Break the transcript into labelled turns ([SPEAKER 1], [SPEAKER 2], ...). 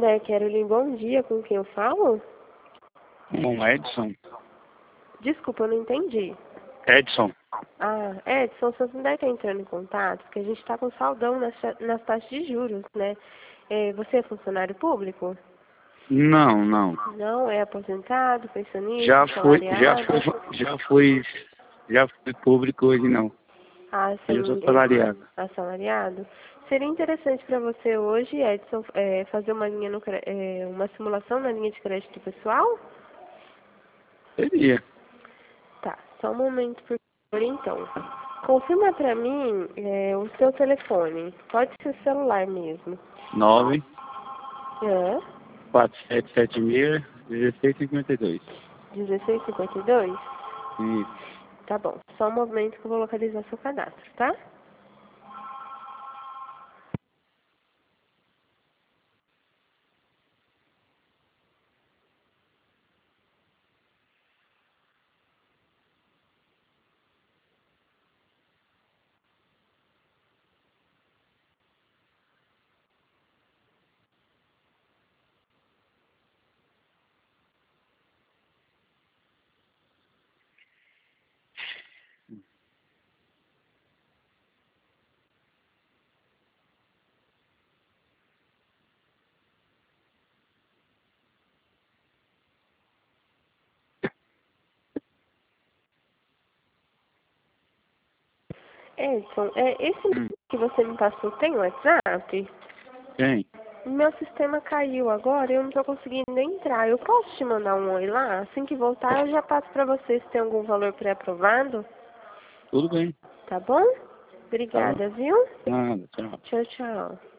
[SPEAKER 1] Né, Carolyn, bom dia, com quem eu falo?
[SPEAKER 2] Com Edson.
[SPEAKER 1] Desculpa, eu não entendi.
[SPEAKER 2] Edson.
[SPEAKER 1] Ah, Edson, você não deve estar entrando em contato, porque a gente está com saldão nas taxas de juros, né? Você é funcionário público?
[SPEAKER 2] Não, não.
[SPEAKER 1] Não, é aposentado, pensionista,
[SPEAKER 2] Já
[SPEAKER 1] assalariado?
[SPEAKER 2] fui público, hoje não.
[SPEAKER 1] Ah,
[SPEAKER 2] Hoje eu sou
[SPEAKER 1] sim,
[SPEAKER 2] assalariado.
[SPEAKER 1] assalariado. Seria interessante para você hoje, Edson, fazer uma linha uma simulação na linha de crédito pessoal?
[SPEAKER 2] Seria.
[SPEAKER 1] Tá, só um momento, por favor, então. Confirma para mim o seu telefone. Pode ser o celular mesmo.
[SPEAKER 2] 9
[SPEAKER 1] É,
[SPEAKER 2] 4776 1652.
[SPEAKER 1] 1652?
[SPEAKER 2] Isso.
[SPEAKER 1] Tá bom, só um momento que eu vou localizar seu cadastro, tá? Edson, esse
[SPEAKER 2] Hum.
[SPEAKER 1] que você me passou tem WhatsApp?
[SPEAKER 2] Tem.
[SPEAKER 1] Meu sistema caiu agora e eu não tô conseguindo entrar. Eu posso te mandar um oi lá? Assim que voltar eu já passo pra você se tem algum valor pré-aprovado.
[SPEAKER 2] Tudo bem.
[SPEAKER 1] Tá bom?
[SPEAKER 2] Tá bom.
[SPEAKER 1] Obrigada, viu?
[SPEAKER 2] Nada, tchau.
[SPEAKER 1] Tchau, tchau.